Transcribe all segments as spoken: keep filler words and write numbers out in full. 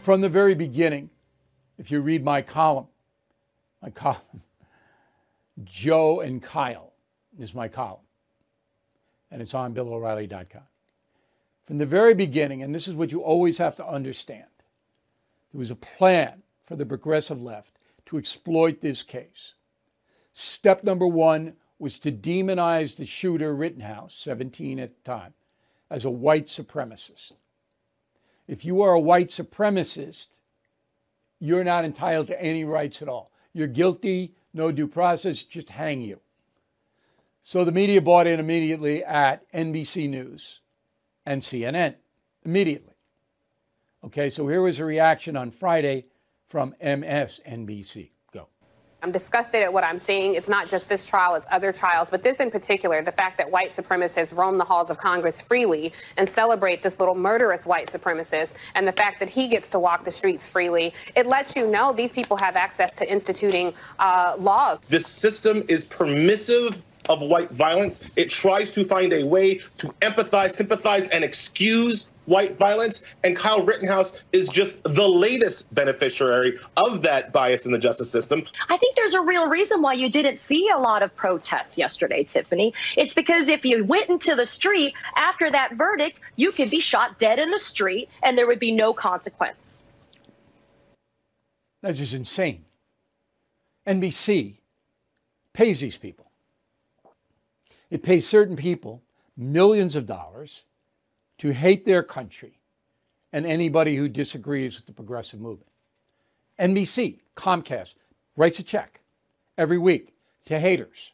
From the very beginning, if you read my column, my column, Joe and Kyle is my column, and it's on Bill O'Reilly dot com. From the very beginning, and this is what you always have to understand, there was a plan for the progressive left to exploit this case. Step number one was to demonize the shooter, Rittenhouse, seventeen at the time, as a white supremacist. If you are a white supremacist, you're not entitled to any rights at all. You're guilty, no due process, just hang you. So the media bought in immediately at N B C News and C N N, immediately. Okay, so here was a reaction on Friday from M S N B C. Go. I'm disgusted at what I'm seeing. It's not just this trial, it's other trials. But this in particular, the fact that white supremacists roam the halls of Congress freely and celebrate this little murderous white supremacist, and the fact that he gets to walk the streets freely, it lets you know these people have access to instituting uh, laws. This system is permissive of white violence. It tries to find a way to empathize, sympathize, and excuse white violence. And Kyle Rittenhouse is just the latest beneficiary of that bias in the justice system. I think there's a real reason why you didn't see a lot of protests yesterday, Tiffany. It's because if you went into the street after that verdict, you could be shot dead in the street and there would be no consequence. That's just insane. N B C pays these people. It pays certain people millions of dollars to hate their country and anybody who disagrees with the progressive movement. N B C, Comcast, writes a check every week to haters.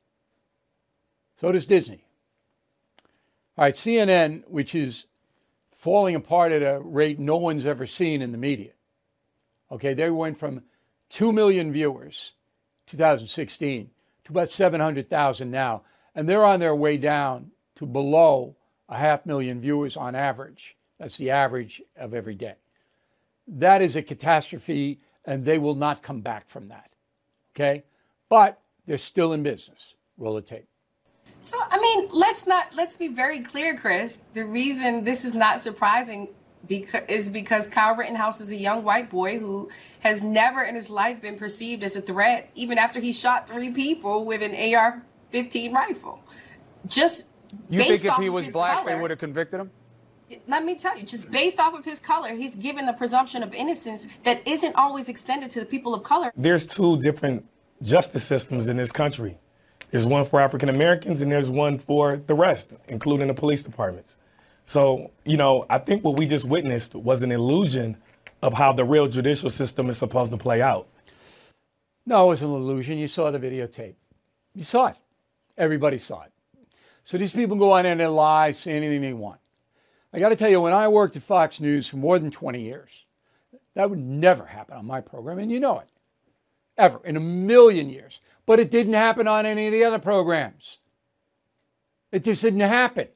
So does Disney. All right, C N N, which is falling apart at a rate no one's ever seen in the media. Okay, they went from two million viewers, two thousand sixteen, to about seven hundred thousand now. And they're on their way down to below a half million viewers on average. That's the average of every day. That is a catastrophe, and they will not come back from that. Okay? But they're still in business. Roll the tape. So, I mean, let's not, let's be very clear, Chris. The reason this is not surprising because, is because Kyle Rittenhouse is a young white boy who has never in his life been perceived as a threat, even after he shot three people with an A R fifteen rifle. Just you based think if off he of was his black, color, they would have convicted him? Let me tell you, just based off of his color, he's given the presumption of innocence that isn't always extended to the people of color. There's two different justice systems in this country. There's one for African Americans and there's one for the rest, including the police departments. So, you know, I think what we just witnessed was an illusion of how the real judicial system is supposed to play out. No, it was an illusion. You saw the videotape. You saw it. Everybody saw it. So these people go on and they lie, say anything they want. I got to tell you, when I worked at Fox News for more than twenty years, that would never happen on my program, and you know it. Ever, in a million years. But it didn't happen on any of the other programs. It just didn't happen.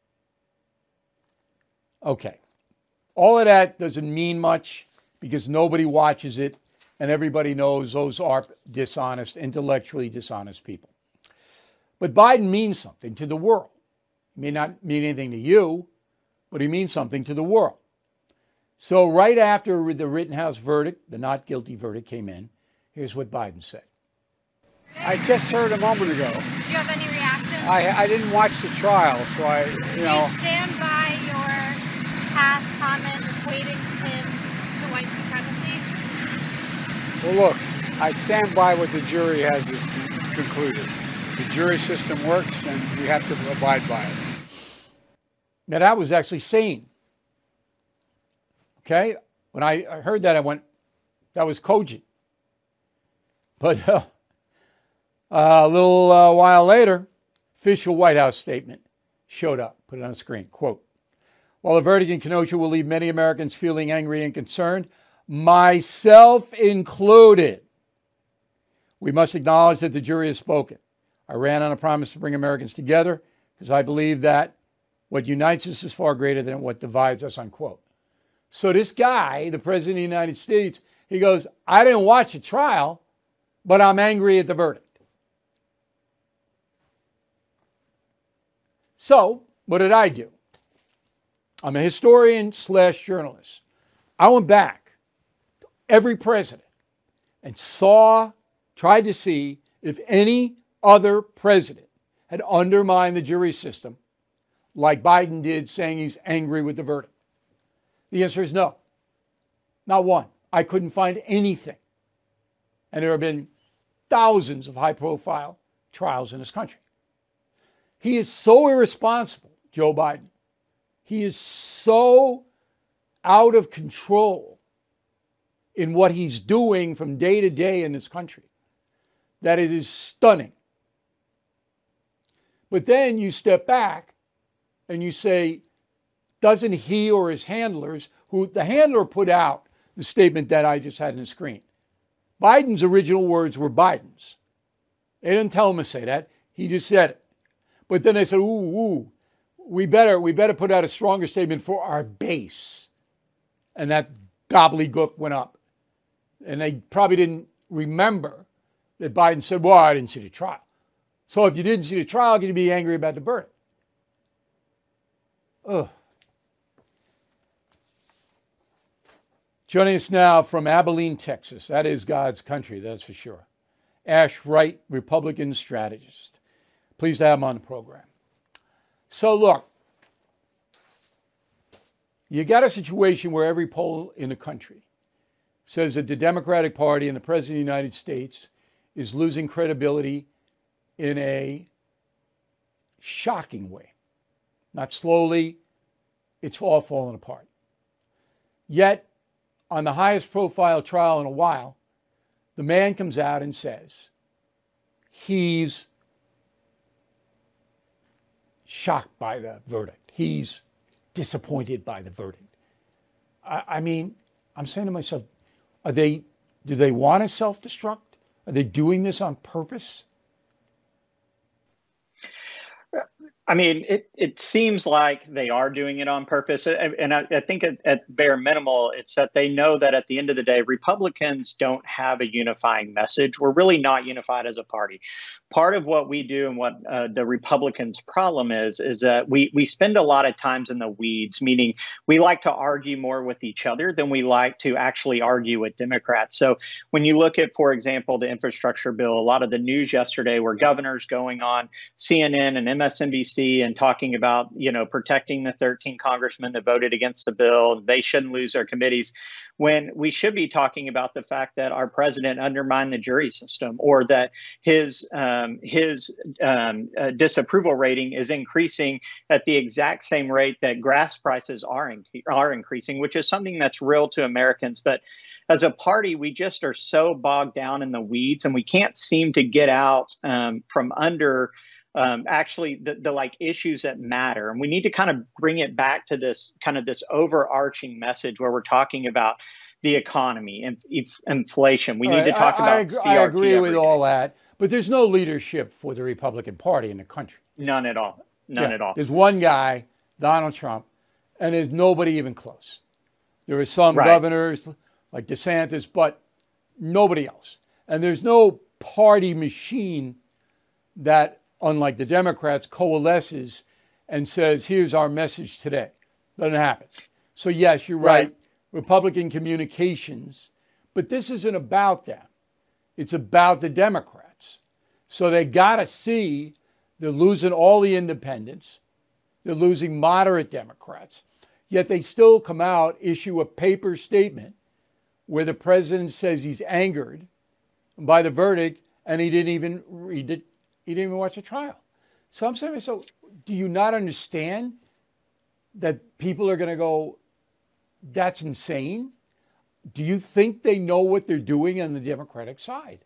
Okay. All of that doesn't mean much because nobody watches it, and everybody knows those are dishonest, intellectually dishonest people. But Biden means something to the world. He may not mean anything to you, but he means something to the world. So right after the Rittenhouse verdict, the not guilty verdict came in, here's what Biden said. I just heard a moment ago. Do you have any reaction? I, I didn't watch the trial, so I, you Do know. you stand by your past comment equating him to white supremacy? Well, look, I stand by what the jury has concluded. The jury system works, and we have to abide by it. Now, that was actually sane. Okay? When I heard that, I went, that was cogent. But uh, a little uh, while later, official White House statement showed up. Put it on the screen. Quote, while the verdict in Kenosha will leave many Americans feeling angry and concerned, myself included, we must acknowledge that the jury has spoken. I ran on a promise to bring Americans together because I believe that what unites us is far greater than what divides us, unquote. So this guy, the president of the United States, he goes, I didn't watch the trial, but I'm angry at the verdict. So what did I do? I'm a historian slash journalist. I went back every president and saw, tried to see if any other president had undermined the jury system like Biden did, saying he's angry with the verdict? The answer is no. Not one. I couldn't find anything. And there have been thousands of high-profile trials in this country. He is so irresponsible, Joe Biden. He is so out of control in what he's doing from day to day in this country that it is stunning. But then you step back and you say, doesn't he or his handlers, who the handler put out the statement that I just had on the screen. Biden's original words were Biden's. They didn't tell him to say that. He just said it. But then they said, ooh, ooh, we better, we better put out a stronger statement for our base. And that gobbledygook went up. And they probably didn't remember that Biden said, well, I didn't see the trial. So if you didn't see the trial, can you be angry about the verdict? Ugh. Joining us now from Abilene, Texas. That is God's country, that's for sure. Ash Wright, Republican strategist. Pleased to have him on the program. So look, you got a situation where every poll in the country says that the Democratic Party and the President of the United States is losing credibility in a shocking way. Not slowly, it's all falling apart. Yet, on the highest profile trial in a while, the man comes out and says he's shocked by the verdict. He's disappointed by the verdict. I, I mean, I'm saying to myself, are they, do they want to self-destruct? Are they doing this on purpose? I mean, it, it seems like they are doing it on purpose. And I, I think at, at bare minimal, it's that they know that at the end of the day, Republicans don't have a unifying message. We're really not unified as a party. Part of what we do and what uh, the Republicans' problem is, is that we, we spend a lot of times in the weeds, meaning we like to argue more with each other than we like to actually argue with Democrats. So when you look at, for example, the infrastructure bill, a lot of the news yesterday were governors going on C N N and M S N B C and talking about, you know, protecting the thirteen congressmen that voted against the bill. They shouldn't lose their committees, when we should be talking about the fact that our president undermined the jury system, or that his um, his um, uh, disapproval rating is increasing at the exact same rate that gas prices are in, are increasing, which is something that's real to Americans. But as a party, we just are so bogged down in the weeds, and we can't seem to get out um, from under Um, actually the, the like issues that matter. And we need to kind of bring it back to this kind of this overarching message where we're talking about the economy and inf- inflation. We all need right, to talk I, about I, ag- C R T. I agree with day. all that, but there's no leadership for the Republican Party in the country. None at all. None yeah, at all. There's one guy, Donald Trump, and there's nobody even close. There are some right. governors like DeSantis, but nobody else. And there's no party machine that, unlike the Democrats, coalesces and says, here's our message today. Doesn't happen. So yes, you're right. right. Republican communications, but this isn't about them. It's about the Democrats. So they got to see they're losing all the independents. They're losing moderate Democrats. Yet they still come out, issue a paper statement where the president says he's angered by the verdict, and he didn't even read it. He didn't even watch the trial. So I'm saying, so do you not understand that people are going to go, that's insane? Do you think they know what they're doing on the Democratic side?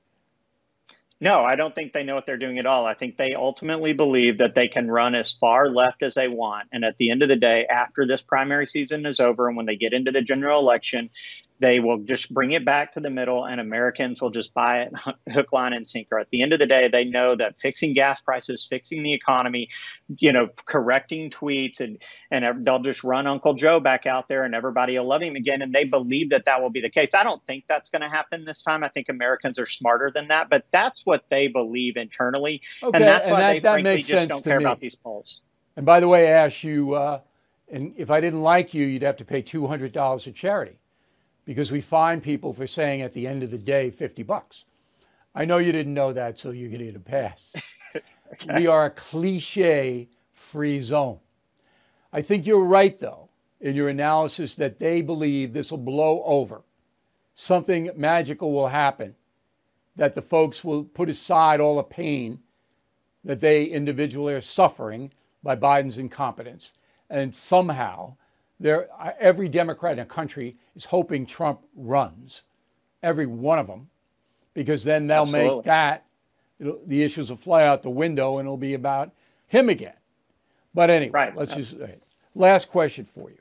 No, I don't think they know what they're doing at all. I think they ultimately believe that they can run as far left as they want. And at the end of the day, after this primary season is over and when they get into the general election, they will just bring it back to the middle and Americans will just buy it hook, line, and sinker. At the end of the day, they know that fixing gas prices, fixing the economy, you know, correcting tweets, and, and they'll just run Uncle Joe back out there and everybody will love him again. And they believe that that will be the case. I don't think that's going to happen this time. I think Americans are smarter than that, but that's what they believe internally. Okay, and that's and why that, they that frankly makes just sense don't to care me. about these polls. And by the way, Ash, you, uh, and if I didn't like you, you'd have to pay two hundred dollars to charity, because we fine people for saying at the end of the day fifty bucks. I know you didn't know that, so you're going to get a pass. Okay. We are a cliche-free zone. I think you're right, though, in your analysis that they believe this will blow over. Something magical will happen, that the folks will put aside all the pain that they individually are suffering by Biden's incompetence. And somehow, every Democrat in the country is hoping Trump runs, every one of them, because then they'll Absolutely. make that, the issues will fly out the window and it'll be about him again. But anyway, right. let's just, right. last question for you.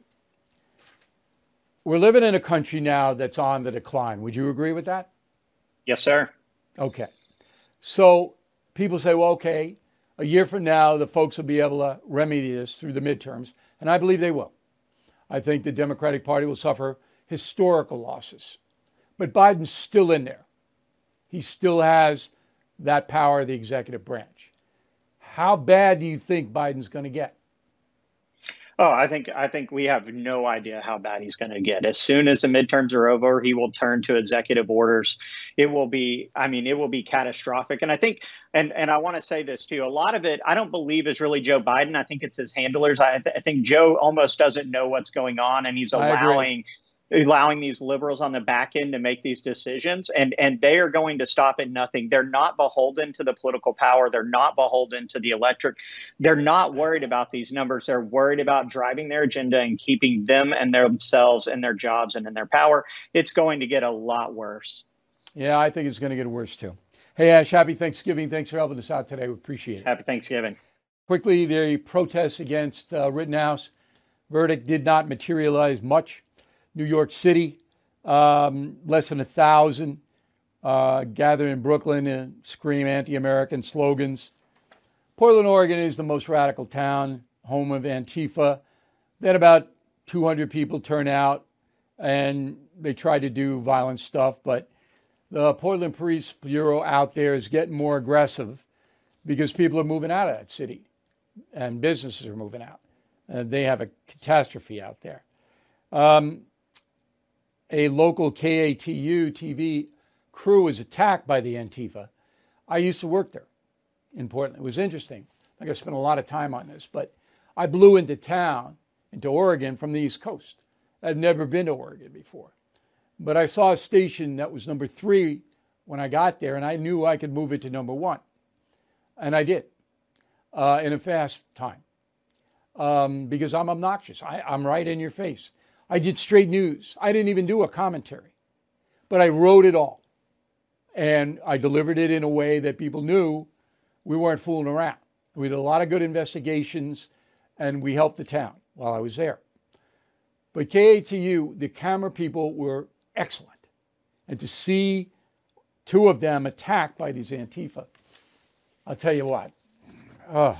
We're living in a country now that's on the decline. Would you agree with that? Yes, sir. Okay. So people say, well, okay, a year from now, the folks will be able to remedy this through the midterms. And I believe they will. I think the Democratic Party will suffer historical losses. But Biden's still in there. He still has that power of the executive branch. How bad do you think Biden's going to get? Oh, I think I think we have no idea how bad he's going to get. As soon as the midterms are over, he will turn to executive orders. It will be, I mean, it will be catastrophic. And I think, and and I want to say this too, a lot of it, I don't believe is really Joe Biden. I think it's his handlers. I, th- I think Joe almost doesn't know what's going on, and he's allowing allowing these liberals on the back end to make these decisions, and and they are going to stop at nothing. They're not beholden to the political power. They're not beholden to the electric. They're not worried about these numbers. They're worried about driving their agenda and keeping them and themselves and their jobs and in their power. It's going to get a lot worse. Yeah, I think it's going to get worse too. Hey, Ash, happy Thanksgiving. Thanks for helping us out today. We appreciate it. Happy Thanksgiving. Quickly, the protests against uh, Rittenhouse verdict did not materialize much. New York City, um, less than a thousand uh, gathered in Brooklyn and scream anti-American slogans. Portland, Oregon is the most radical town, home of Antifa. They had about two hundred people turn out, and they tried to do violent stuff, but the Portland Police Bureau out there is getting more aggressive because people are moving out of that city and businesses are moving out. And they have a catastrophe out there. Um, a local K A T U T V crew was attacked by the Antifa. I used to work there in Portland. It was interesting. I think I spent a lot of time on this, but I blew into town, into Oregon from the East Coast. I'd never been to Oregon before. But I saw a station that was number three when I got there, and I knew I could move it to number one. And I did, uh, in a fast time, um, because I'm obnoxious. I, I'm right in your face. I did straight news. I didn't even do a commentary, but I wrote it all. And I delivered it in a way that people knew we weren't fooling around. We did a lot of good investigations, and we helped the town while I was there. But K A T U, the camera people were excellent. And to see two of them attacked by these Antifa, I'll tell you what. Oh.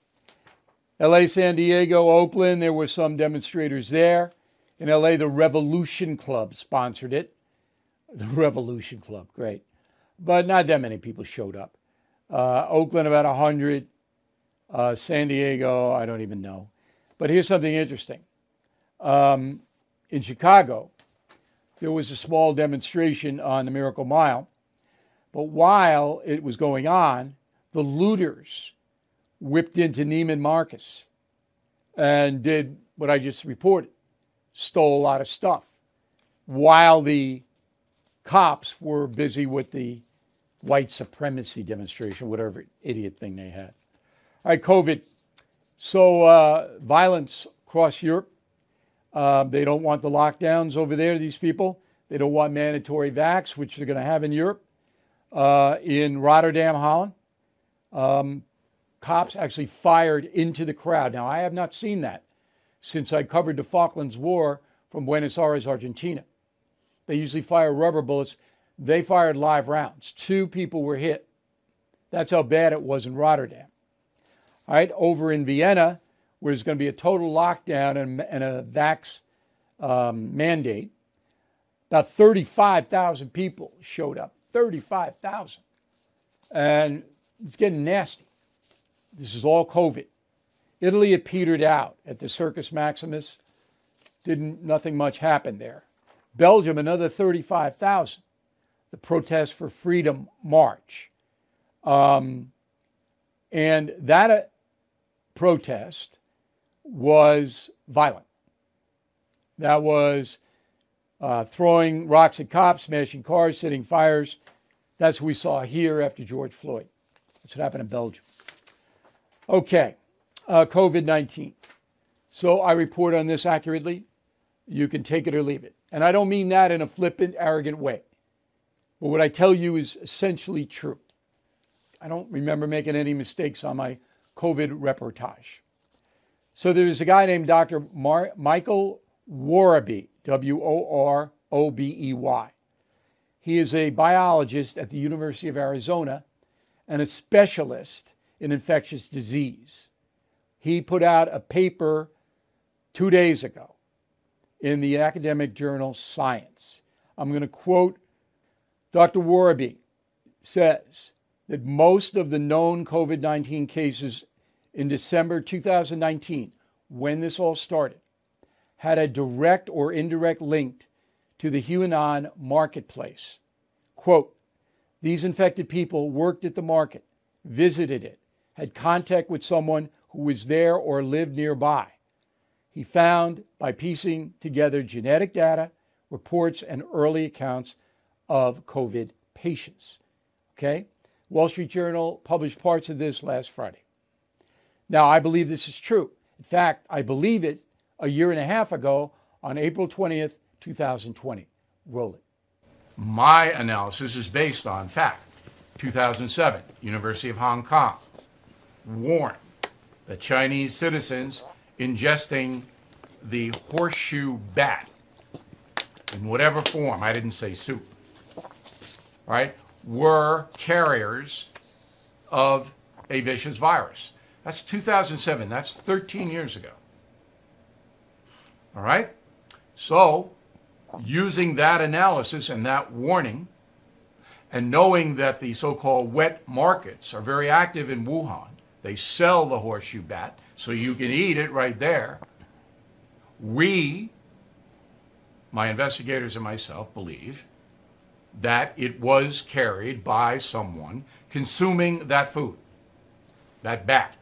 L A, San Diego, Oakland, there were some demonstrators there. In L A, the Revolution Club sponsored it. The Revolution Club, great. But not that many people showed up. Uh, Oakland, about one hundred. Uh, San Diego, I don't even know. But here's something interesting. Um, in Chicago, there was a small demonstration on the Miracle Mile. But while it was going on, the looters whipped into Neiman Marcus and did what I just reported. Stole a lot of stuff while the cops were busy with the white supremacy demonstration, whatever idiot thing they had. All right, COVID. So uh, violence across Europe. Uh, they don't want the lockdowns over there, these people. They don't want mandatory vax, which they're going to have in Europe. Uh, in Rotterdam, Holland, um, cops actually fired into the crowd. Now, I have not seen that since I covered the Falklands War from Buenos Aires, Argentina. They usually fire rubber bullets. They fired live rounds. Two people were hit. That's how bad it was in Rotterdam. All right, over in Vienna, where there's going to be a total lockdown and, and a vax um, mandate, about thirty-five thousand people showed up. thirty-five thousand. And it's getting nasty. This is all COVID. Italy, it petered out at the Circus Maximus. Didn't, nothing much happened there. Belgium, another thirty-five thousand. The Protest for Freedom March. Um, and that uh, protest was violent. That was uh, throwing rocks at cops, smashing cars, setting fires. That's what we saw here after George Floyd. That's what happened in Belgium. Okay, uh, COVID nineteen. So I report on this accurately. You can take it or leave it. And I don't mean that in a flippant, arrogant way. But what I tell you is essentially true. I don't remember making any mistakes on my COVID reportage. So there's a guy named Doctor Mar- Michael Worobey, W O R O B E Y. He is a biologist at the University of Arizona and a specialist in infectious disease. He put out a paper two days ago in the academic journal Science. I'm going to quote Doctor Worobey says that most of the known COVID nineteen cases in December two thousand nineteen, when this all started, had a direct or indirect link to the QAnon marketplace. Quote, these infected people worked at the market, visited it, had contact with someone who was there or lived nearby. He found by piecing together genetic data, reports, and early accounts of COVID patients. Okay? Wall Street Journal published parts of this last Friday. Now, I believe this is true. In fact, I believe it a year and a half ago on April twentieth, two thousand twenty. Roll it. My analysis is based on fact. two thousand seven, University of Hong Kong warned that Chinese citizens ingesting the horseshoe bat in whatever form, I didn't say soup, right, were carriers of a vicious virus. That's two thousand seven. That's thirteen years ago. All right? So, using that analysis and that warning, and knowing that the so-called wet markets are very active in Wuhan, they sell the horseshoe bat, so you can eat it right there. We, my investigators and myself, believe that it was carried by someone consuming that food, that bat.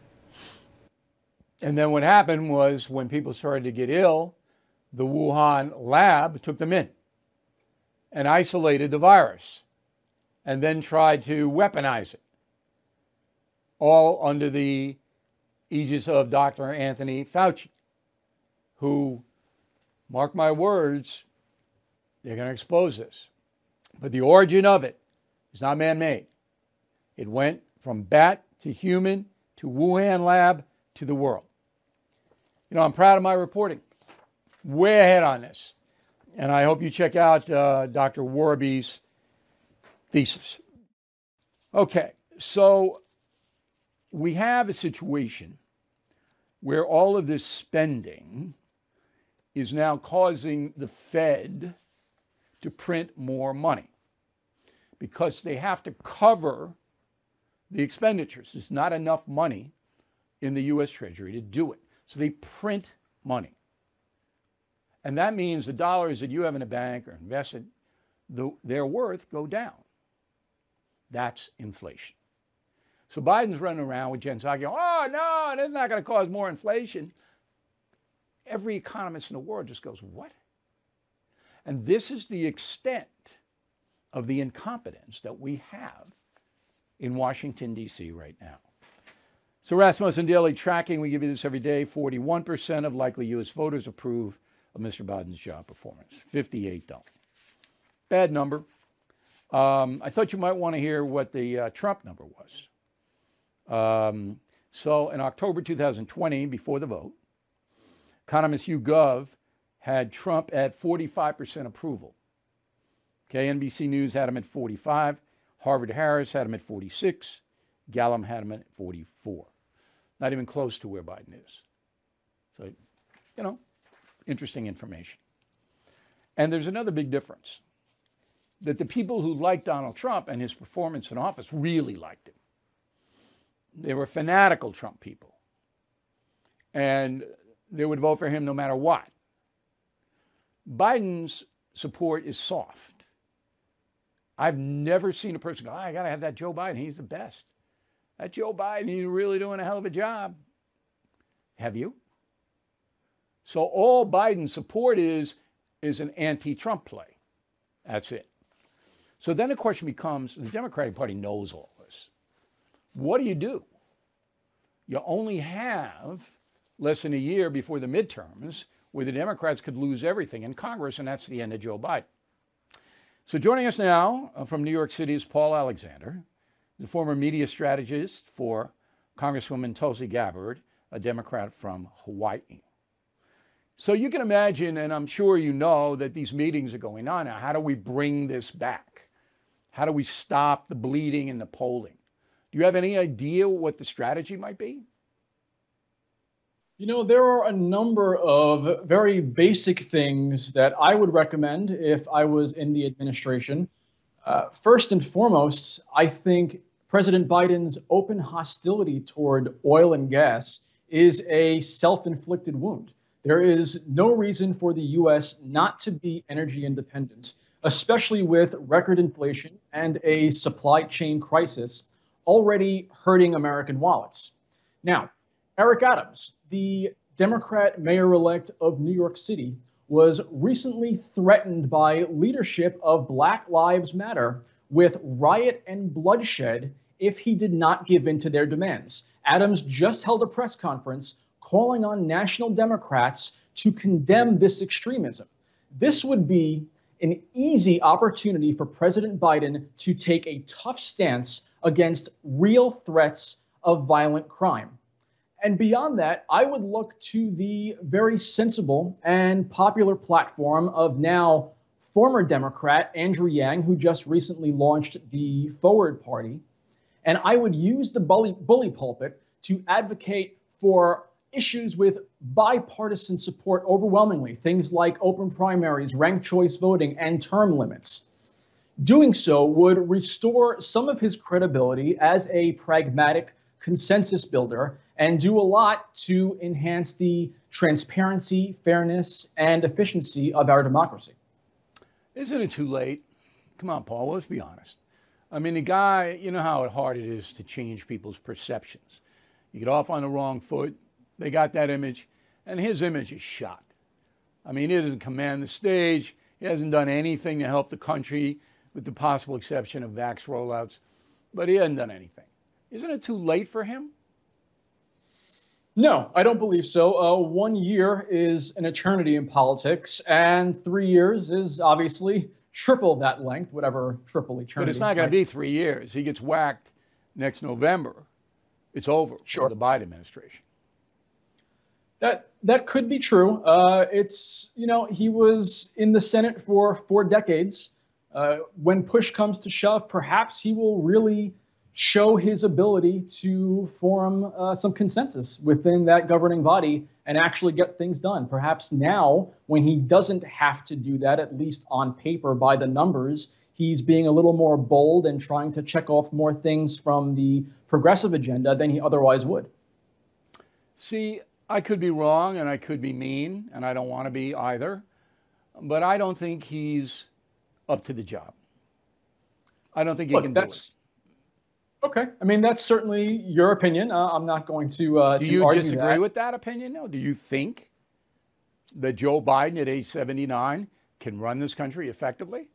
And then what happened was when people started to get ill, the Wuhan lab took them in and isolated the virus and then tried to weaponize it, all under the aegis of Doctor Anthony Fauci, who, mark my words, they're going to expose this. But the origin of it is not man-made. It went from bat to human to Wuhan lab to the world. You know, I'm proud of my reporting. Way ahead on this. And I hope you check out uh, Doctor Worobey's thesis. Okay, so we have a situation where all of this spending is now causing the Fed to print more money because they have to cover the expenditures. There's not enough money in the U S Treasury to do it. So they print money. And that means the dollars that you have in a bank or invested, the, their worth go down. That's inflation. So Biden's running around with Jen Psaki, oh, no, that's not going to cause more inflation. Every economist in the world just goes, what? And this is the extent of the incompetence that we have in Washington, D C right now. So Rasmussen Daily Tracking, we give you this every day. forty-one percent of likely U S voters approve of Mister Biden's job performance. fifty-eight don't. Bad number. Um, I thought you might want to hear what the uh, Trump number was. Um, so in October two thousand twenty, before the vote, economist YouGov had Trump at forty-five percent approval. Okay, N B C News had him at forty-five. Harvard Harris had him at forty-six. Gallup had him at forty-four. Not even close to where Biden is. So, you know, interesting information. And there's another big difference. That the people who liked Donald Trump and his performance in office really liked him. They were fanatical Trump people. And they would vote for him no matter what. Biden's support is soft. I've never seen a person go, oh, I got to have that Joe Biden. He's the best. That Joe Biden, he's really doing a hell of a job. Have you? So all Biden's support is, is an anti-Trump play. That's it. So then the question becomes, the Democratic Party knows all this. What do you do? You only have less than a year before the midterms where the Democrats could lose everything in Congress, and that's the end of Joe Biden. So joining us now uh, from New York City is Paul Alexander, the former media strategist for Congresswoman Tulsi Gabbard, a Democrat from Hawaii. So you can imagine, and I'm sure you know, that these meetings are going on now. How do we bring this back? How do we stop the bleeding and the polling? Do you have any idea what the strategy might be? You know, there are a number of very basic things that I would recommend if I was in the administration. Uh, first and foremost, I think President Biden's open hostility toward oil and gas is a self-inflicted wound. There is no reason for the U S not to be energy independent, especially with record inflation and a supply chain crisis already hurting American wallets. Now, Eric Adams, the Democrat mayor-elect of New York City, was recently threatened by leadership of Black Lives Matter with riot and bloodshed if he did not give in to their demands. Adams just held a press conference calling on national Democrats to condemn this extremism. This would be an easy opportunity for President Biden to take a tough stance against real threats of violent crime. And beyond that, I would look to the very sensible and popular platform of now former Democrat Andrew Yang, who just recently launched the Forward Party. And I would use the bully, bully pulpit to advocate for issues with bipartisan support overwhelmingly, things like open primaries, ranked choice voting, and term limits. Doing so would restore some of his credibility as a pragmatic consensus builder and do a lot to enhance the transparency, fairness, and efficiency of our democracy. Isn't it too late? Come on, Paul, let's be honest. I mean, the guy, you know how hard it is to change people's perceptions. You get off on the wrong foot, they got that image, and his image is shot. I mean, he doesn't command the stage. He hasn't done anything to help the country, with the possible exception of vax rollouts, but he hasn't done anything. Isn't it too late for him? No, I don't believe so. Uh, one year is an eternity in politics, and three years is obviously triple that length, whatever triple eternity. But it's not going to be three years. He gets whacked next November. It's over sure. for the Biden administration. That that could be true. Uh, it's, you know, he was in the Senate for four decades. Uh, when push comes to shove, perhaps he will really show his ability to form uh, some consensus within that governing body and actually get things done. Perhaps now, when he doesn't have to do that, at least on paper by the numbers, he's being a little more bold and trying to check off more things from the progressive agenda than he otherwise would. See, I could be wrong and I could be mean, and I don't want to be either, but I don't think he's up to the job. I don't think he Look, can do that's, it. Okay. I mean, that's certainly your opinion. Uh, I'm not going to, uh, do to you argue disagree that. with that opinion? No. Do you think that Joe Biden at age seventy-nine can run this country effectively?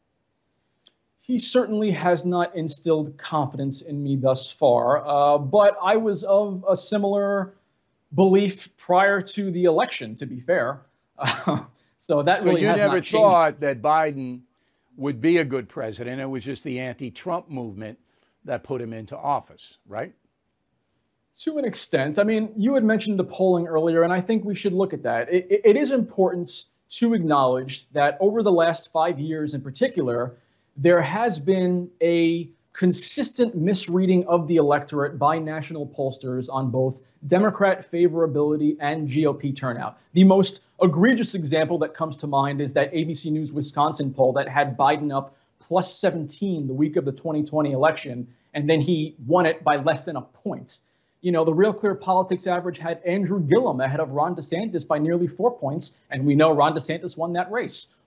He certainly has not instilled confidence in me thus far, uh, but I was of a similar belief prior to the election, to be fair. Uh, so that so really you has never not changed. thought that Biden would be a good president. It was just the anti-Trump movement that put him into office, right? To an extent. I mean, you had mentioned the polling earlier, and I think we should look at that. It, it, it is important to acknowledge that over the last five years in particular, there has been a consistent misreading of the electorate by national pollsters on both Democrat favorability and G O P turnout. The most egregious example that comes to mind is that A B C News Wisconsin poll that had Biden up plus seventeen the week of the twenty twenty election, and then he won it by less than a point. You know, the Real Clear Politics average had Andrew Gillum ahead of Ron DeSantis by nearly four points, and we know Ron DeSantis won that race.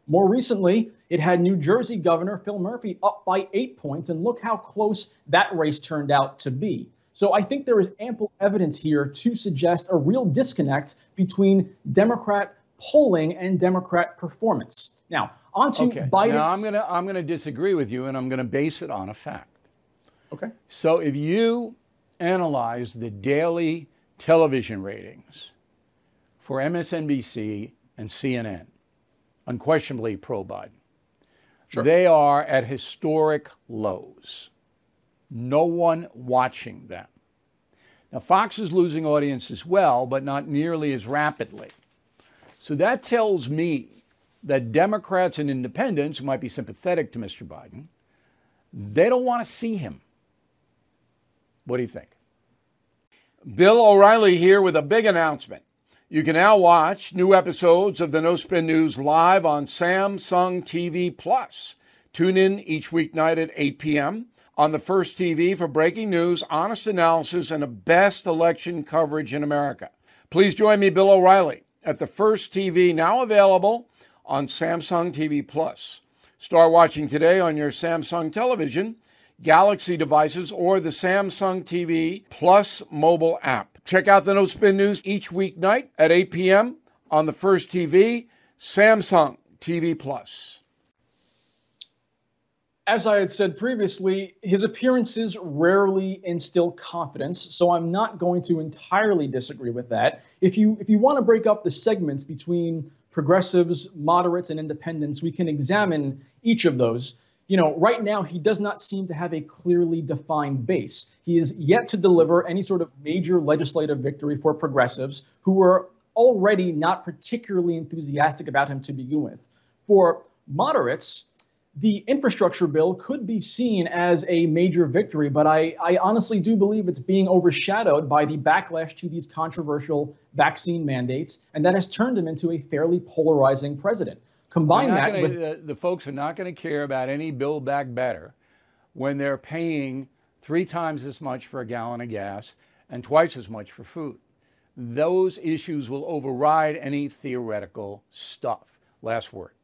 More recently, it had New Jersey Governor Phil Murphy up by eight points, and look how close that race turned out to be. So I think there is ample evidence here to suggest a real disconnect between Democrat polling and Democrat performance. Now, on to okay. Biden. Now, I'm going to I'm going to disagree with you, and I'm going to base it on a fact. Okay. So if you analyze the daily television ratings for M S N B C and C N N, unquestionably pro-Biden, Sure. they are at historic lows. No one watching them. Now, Fox is losing audience as well, but not nearly as rapidly. So that tells me that Democrats and independents who might be sympathetic to Mister Biden, they don't want to see him. What do you think? Bill O'Reilly here with a big announcement. You can now watch new episodes of the No Spin News live on Samsung T V Plus. Tune in each weeknight at eight p.m. on the First T V for breaking news, honest analysis, and the best election coverage in America. Please join me, Bill O'Reilly, at the First T V, now available on Samsung T V Plus. Start watching today on your Samsung television, Galaxy devices, or the Samsung T V Plus mobile app. Check out the No Spin News each weeknight at eight p.m. on the First T V, Samsung T V Plus. As I had said previously, his appearances rarely instill confidence, so I'm not going to entirely disagree with that. If you if you want to break up the segments between progressives, moderates, and independents, we can examine each of those. You know, right now, he does not seem to have a clearly defined base. He is yet to deliver any sort of major legislative victory for progressives who were already not particularly enthusiastic about him to begin with. For moderates, the infrastructure bill could be seen as a major victory, but I, I honestly do believe it's being overshadowed by the backlash to these controversial vaccine mandates, and that has turned him into a fairly polarizing president. Combine that gonna, with the, the folks are not going to care about any Build Back Better when they're paying three times as much for a gallon of gas and twice as much for food. Those issues will override any theoretical stuff. Last word.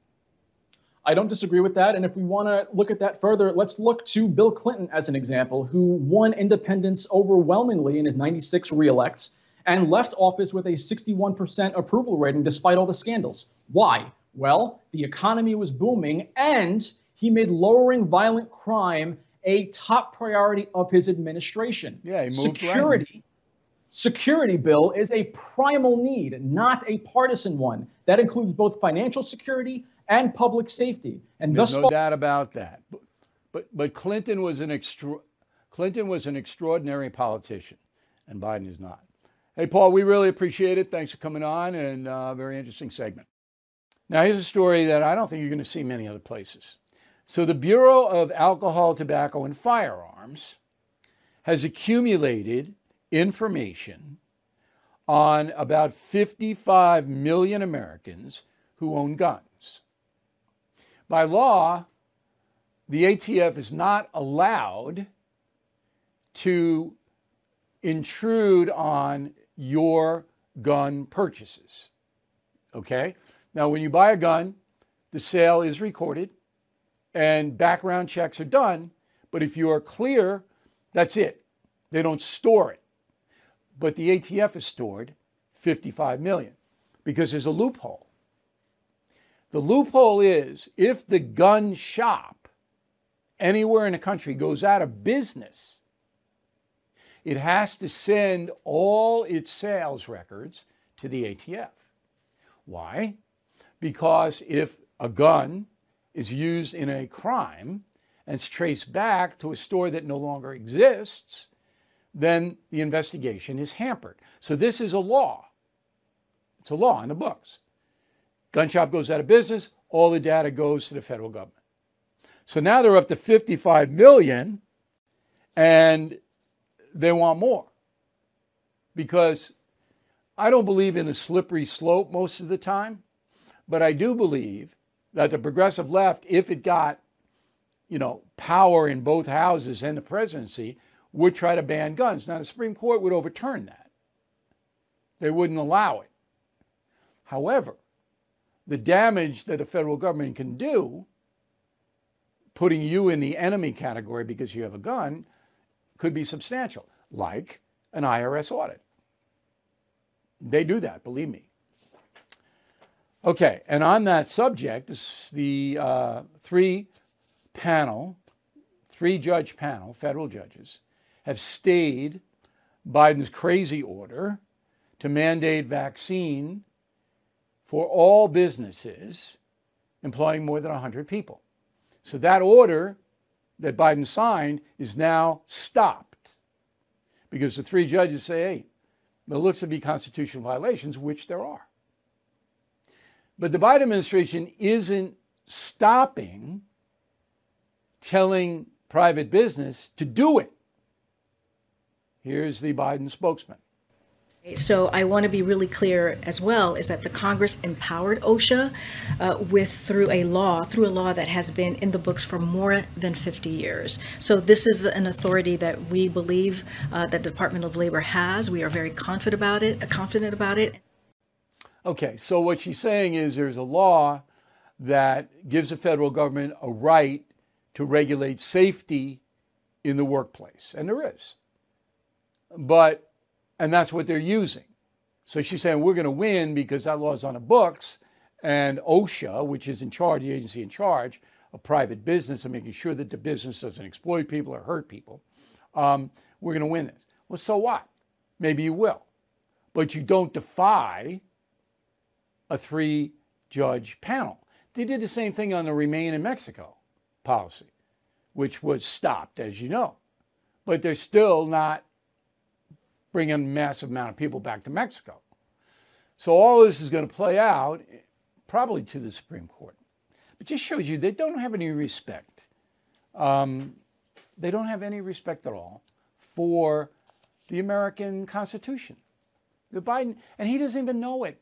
I don't disagree with that. And if we want to look at that further, let's look to Bill Clinton as an example, who won independents overwhelmingly in his ninety-six re-elects and left office with a sixty-one percent approval rating despite all the scandals. Why? Well, the economy was booming, and he made lowering violent crime a top priority of his administration. Yeah, he moved Security, right. Security, Bill, is a primal need, not a partisan one. That includes both financial security and public safety. And There's thus no far, doubt about that. But, but but Clinton was an extra Clinton was an extraordinary politician, and Biden is not. Hey, Paul, we really appreciate it. Thanks for coming on, and a uh, very interesting segment. Now, here's a story that I don't think you're going to see many other places. So the Bureau of Alcohol, Tobacco, and Firearms has accumulated information on about fifty-five million Americans who own guns. By law, the A T F is not allowed to intrude on your gun purchases. Okay? Now, when you buy a gun, the sale is recorded and background checks are done. But if you are clear, that's it. They don't store it. But the A T F has stored fifty-five million because there's a loophole. The loophole is if the gun shop anywhere in the country goes out of business, it has to send all its sales records to the A T F. Why? Because if a gun is used in a crime and it's traced back to a store that no longer exists, then the investigation is hampered. So this is a law. It's a law in the books. Gun shop goes out of business, all the data goes to the federal government. So now they're up to fifty-five million, and they want more. Because I don't believe in a slippery slope most of the time, but I do believe that the progressive left, if it got, you know, power in both houses and the presidency, would try to ban guns. Now, the Supreme Court would overturn that. They wouldn't allow it. However, the damage that a federal government can do, putting you in the enemy category because you have a gun, could be substantial, like an I R S audit. They do that, believe me. Okay, and on that subject, the uh, three panel, three judge panel, federal judges, have stayed Biden's crazy order to mandate vaccine for all businesses employing more than one hundred people. So that order that Biden signed is now stopped because the three judges say, hey, there looks to be constitutional violations, which there are. But the Biden administration isn't stopping telling private business to do it. Here's the Biden spokesman. So I want to be really clear as well, is that the Congress empowered OSHA uh, with through a law, through a law that has been in the books for more than fifty years. So this is an authority that we believe uh, that the Department of Labor has. We are very confident about it, uh, confident about it. Okay, so what she's saying is there's a law that gives the federal government a right to regulate safety in the workplace, and there is. But And that's what they're using. So she's saying we're going to win because that law is on the books, and OSHA, which is in charge, the agency in charge of private business and making sure that the business doesn't exploit people or hurt people, um, we're going to win this. Well, so what? Maybe you will. But you don't defy a three-judge panel. They did the same thing on the Remain in Mexico policy, which was stopped, as you know. But they're still not bring a massive amount of people back to Mexico. So all this is going to play out probably to the Supreme Court. It just shows you they don't have any respect. Um, they don't have any respect at all for the American Constitution. The Biden, and he doesn't even know it.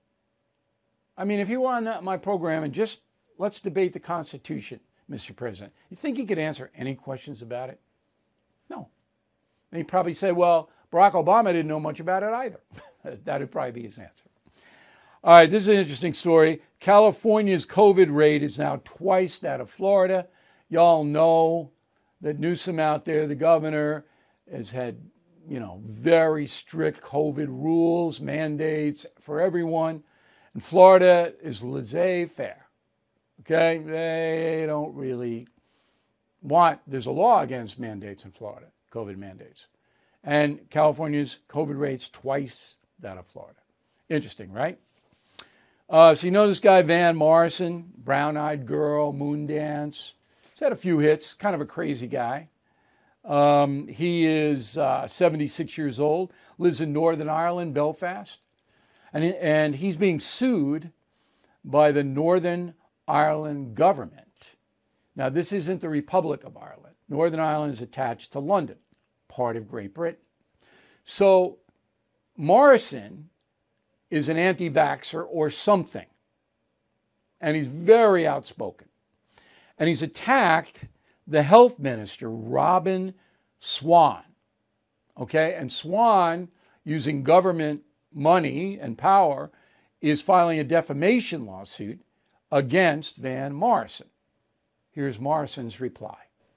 I mean, if you were on my program and just let's debate the Constitution, Mister President, you think he could answer any questions about it? No. And he'd probably say, well, Barack Obama didn't know much about it either. That would probably be his answer. All right, this is an interesting story. California's COVID rate is now twice that of Florida. Y'all know that Newsom out there, the governor, has had, you know, very strict COVID rules, mandates for everyone. And Florida is laissez-faire. Okay? They don't really want, there's a law against mandates in Florida, COVID mandates. And California's COVID rate's twice that of Florida. Interesting, right? Uh, so you know this guy, Van Morrison, Brown-Eyed Girl, Moondance. He's had a few hits, kind of a crazy guy. Um, he is uh, seventy-six years old, lives in Northern Ireland, Belfast. And, and he's being sued by the Northern Ireland government. Now, this isn't the Republic of Ireland. Northern Ireland is attached to London, part of Great Britain. So Morrison is an anti-vaxxer or something. And he's very outspoken. And he's attacked the health minister, Robin Swan. Okay, and Swan, using government money and power, is filing a defamation lawsuit against Van Morrison. Here's Morrison's reply.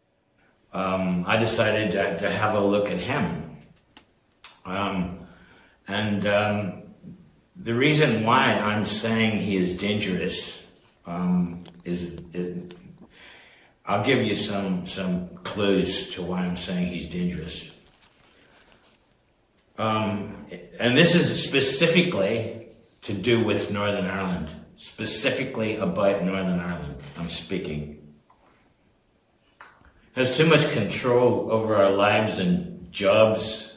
Um, I decided to, to have a look at him. Um, and um, the reason why I'm saying he is dangerous um, is, is, I'll give you some, some clues to why I'm saying he's dangerous. Um, and this is specifically to do with Northern Ireland, specifically about Northern Ireland I'm speaking. Has too much control over our lives and jobs.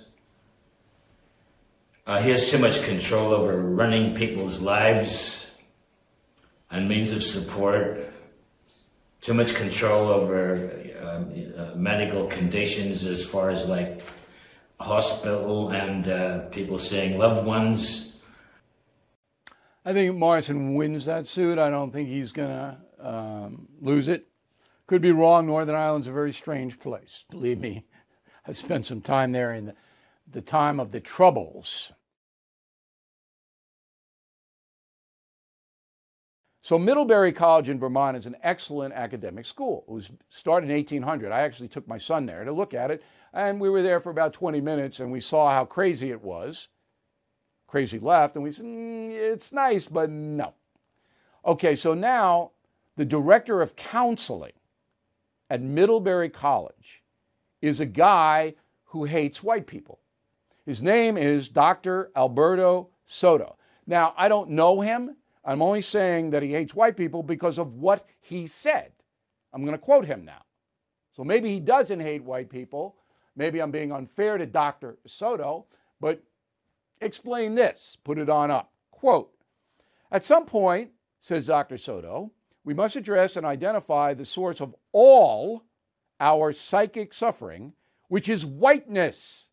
Uh, he has too much control over running people's lives and means of support. Too much control over um, uh, medical conditions as far as like hospital and uh, people seeing loved ones. I think Morrison wins that suit. I don't think he's going to um, lose it. Could be wrong. Northern Ireland's a very strange place. Believe me, I spent some time there in the, the time of the Troubles. So Middlebury College in Vermont is an excellent academic school. It was started in eighteen hundred. I actually took my son there to look at it, and we were there for about twenty minutes, and we saw how crazy it was. Crazy left, and we said, mm, it's nice, but no. Okay, so now the director of counseling at Middlebury College is a guy who hates white people. His name is Doctor Alberto Soto. Now, I don't know him. I'm only saying that he hates white people because of what he said. I'm going to quote him now. So maybe he doesn't hate white people. Maybe I'm being unfair to Doctor Soto, but explain this. Put it on up. Quote, at some point, says Doctor Soto, we must address and identify the source of all our psychic suffering, which is whiteness,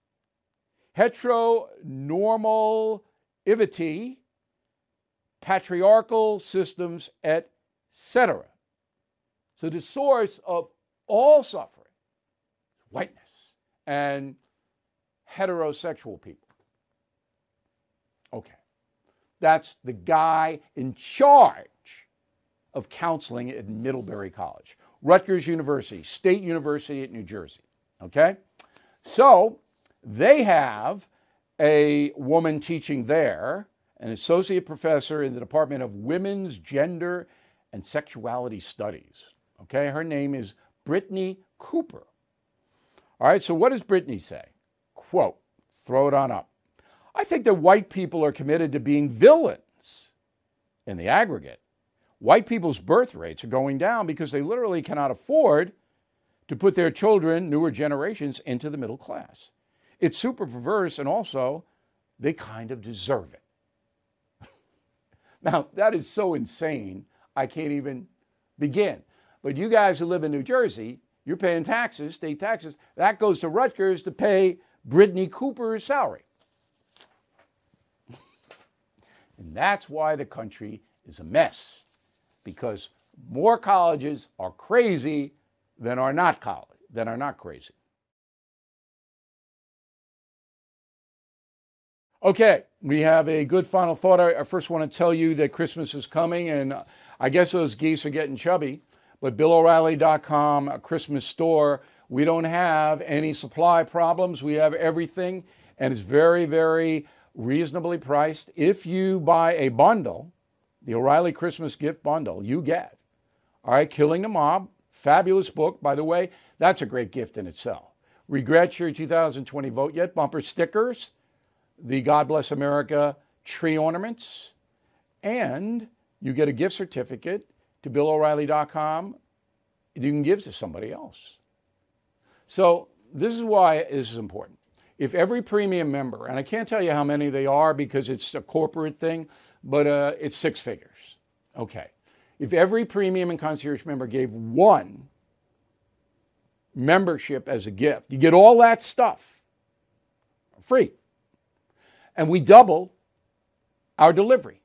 heteronormativity, patriarchal systems, et cetera. So the source of all suffering is whiteness and heterosexual people. Okay. That's the guy in charge of counseling at Middlebury College. Rutgers University, State University at New Jersey. Okay? So they have a woman teaching there, an associate professor in the Department of Women's, Gender, and Sexuality Studies. Okay? Her name is Brittany Cooper. All right, so what does Brittany say? Quote, throw it on up. I think that white people are committed to being villains in the aggregate. White people's birth rates are going down because they literally cannot afford to put their children, newer generations, into the middle class. It's super perverse, and also they kind of deserve it. Now, that is so insane, I can't even begin. But you guys who live in New Jersey, you're paying taxes, state taxes. That goes to Rutgers to pay Brittany Cooper's salary. And that's why the country is a mess, because more colleges are crazy than are not college, than are not crazy. Okay, we have a good final thought. I first want to tell you that Christmas is coming, and I guess those geese are getting chubby, but Bill O'Reilly dot com, a Christmas store, we don't have any supply problems. We have everything, and it's very, very reasonably priced. If you buy a bundle, the O'Reilly Christmas gift bundle, you get, all right, Killing the Mob, fabulous book. By the way, that's a great gift in itself. Regret your two thousand twenty vote yet bumper stickers, the God Bless America tree ornaments, and you get a gift certificate to Bill O'Reilly dot com you can give to somebody else. So this is why this is important. If every premium member, and I can't tell you how many they are because it's a corporate thing, but uh, it's six figures. Okay. If every premium and concierge member gave one membership as a gift, you get all that stuff free. And we double our delivery.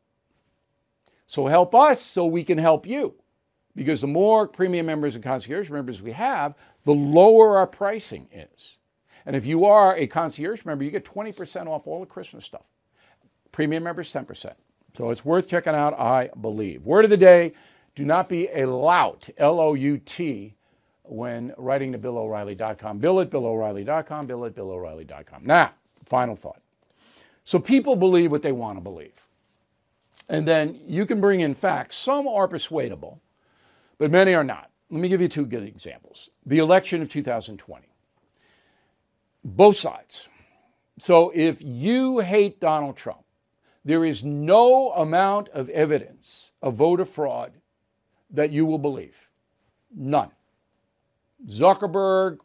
So help us so we can help you. Because the more premium members and concierge members we have, the lower our pricing is. And if you are a concierge member, you get twenty percent off all the Christmas stuff. Premium members, ten percent. So it's worth checking out, I believe. Word of the day, do not be a lout, L O U T, when writing to Bill O'Reilly dot com. Bill at Bill O'Reilly dot com, Bill at Bill O'Reilly dot com. Now, final thought. So people believe what they want to believe. And then you can bring in facts. Some are persuadable, but many are not. Let me give you two good examples. The election of two thousand twenty. Both sides. So if you hate Donald Trump, there is no amount of evidence of voter fraud that you will believe. None. Zuckerberg,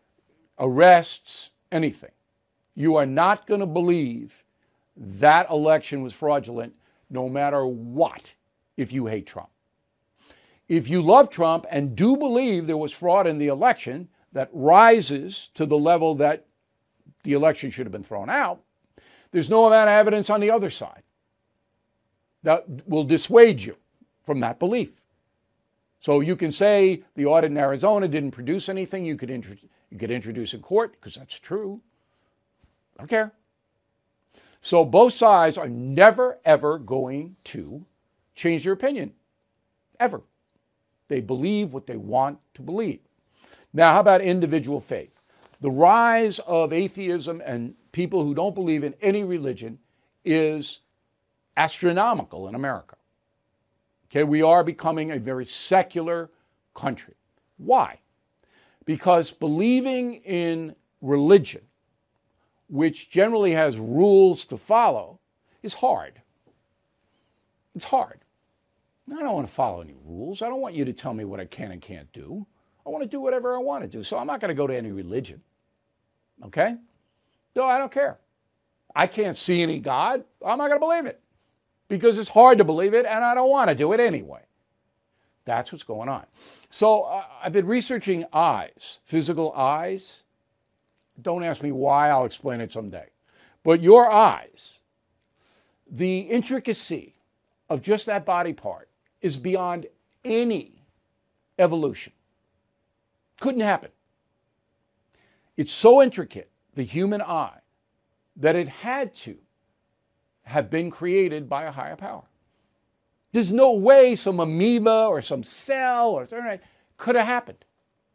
arrests, anything. You are not going to believe that election was fraudulent no matter what if you hate Trump. If you love Trump and do believe there was fraud in the election that rises to the level that the election should have been thrown out, there's no amount of evidence on the other side that will dissuade you from that belief. So you can say the audit in Arizona didn't produce anything you could, intro- you could introduce in court, because that's true. I don't care. So both sides are never, ever going to change their opinion, ever. They believe what they want to believe. Now, how about individual faith? The rise of atheism and people who don't believe in any religion is astronomical in America. Okay, we are becoming a very secular country. Why? Because believing in religion, which generally has rules to follow, is hard. It's hard. I don't want to follow any rules. I don't want you to tell me what I can and can't do. I want to do whatever I want to do. So I'm not going to go to any religion. Okay? No, I don't care. I can't see any God. I'm not going to believe it because it's hard to believe it and I don't want to do it anyway. That's what's going on. So uh, I've been researching eyes, physical eyes. Don't ask me why. I'll explain it someday. But your eyes, the intricacy of just that body part is beyond any evolution. Couldn't happen. It's so intricate, the human eye, that it had to have been created by a higher power. There's no way some amoeba or some cell or something could have happened.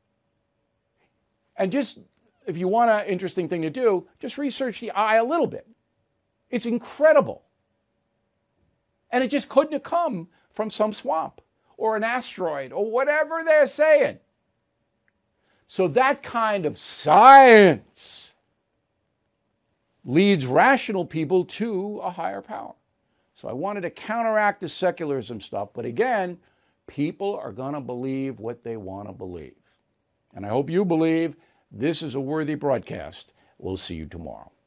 And just, if you want an interesting thing to do, just research the eye a little bit. It's incredible. And it just couldn't have come from some swamp or an asteroid or whatever they're saying. So that kind of science leads rational people to a higher power. So I wanted to counteract the secularism stuff, but again, people are going to believe what they want to believe. And I hope you believe this is a worthy broadcast. We'll see you tomorrow.